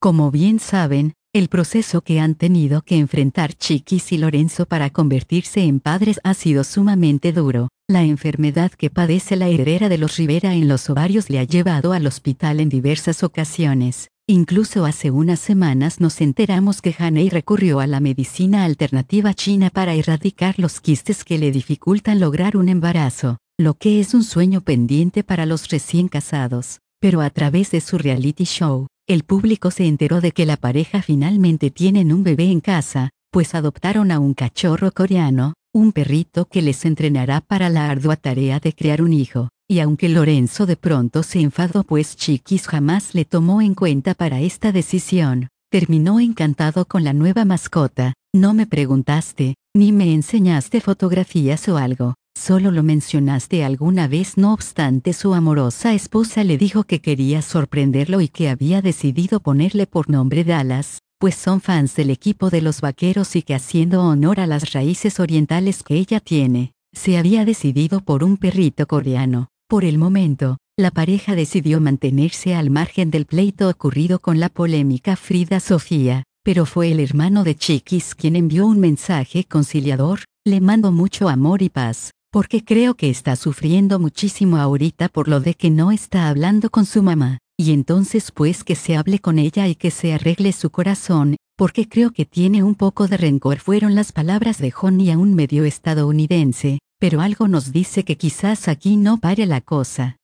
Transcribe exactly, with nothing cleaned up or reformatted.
Como bien saben, el proceso que han tenido que enfrentar Chiquis y Lorenzo para convertirse en padres ha sido sumamente duro. La enfermedad que padece la heredera de los Rivera en los ovarios le ha llevado al hospital en diversas ocasiones. Incluso hace unas semanas nos enteramos que Haney recurrió a la medicina alternativa china para erradicar los quistes que le dificultan lograr un embarazo, lo que es un sueño pendiente para los recién casados. Pero a través de su reality show, el público se enteró de que la pareja finalmente tienen un bebé en casa, pues adoptaron a un cachorro coreano, un perrito que les entrenará para la ardua tarea de crear un hijo. Y aunque Lorenzo de pronto se enfadó pues Chiquis jamás le tomó en cuenta para esta decisión, terminó encantado con la nueva mascota. No me preguntaste, ni me enseñaste fotografías o algo, solo lo mencionaste alguna vez. No obstante, su amorosa esposa le dijo que quería sorprenderlo y que había decidido ponerle por nombre Dallas, pues son fans del equipo de los Vaqueros y que, haciendo honor a las raíces orientales que ella tiene, se había decidido por un perrito coreano. Por el momento, la pareja decidió mantenerse al margen del pleito ocurrido con la polémica Frida Sofía, pero fue el hermano de Chiquis quien envió un mensaje conciliador: le mando mucho amor y paz, porque creo que está sufriendo muchísimo ahorita por lo de que no está hablando con su mamá, y entonces pues que se hable con ella y que se arregle su corazón, porque creo que tiene un poco de rencor. Fueron las palabras de Johnny a un medio estadounidense, pero algo nos dice que quizás aquí no pare la cosa.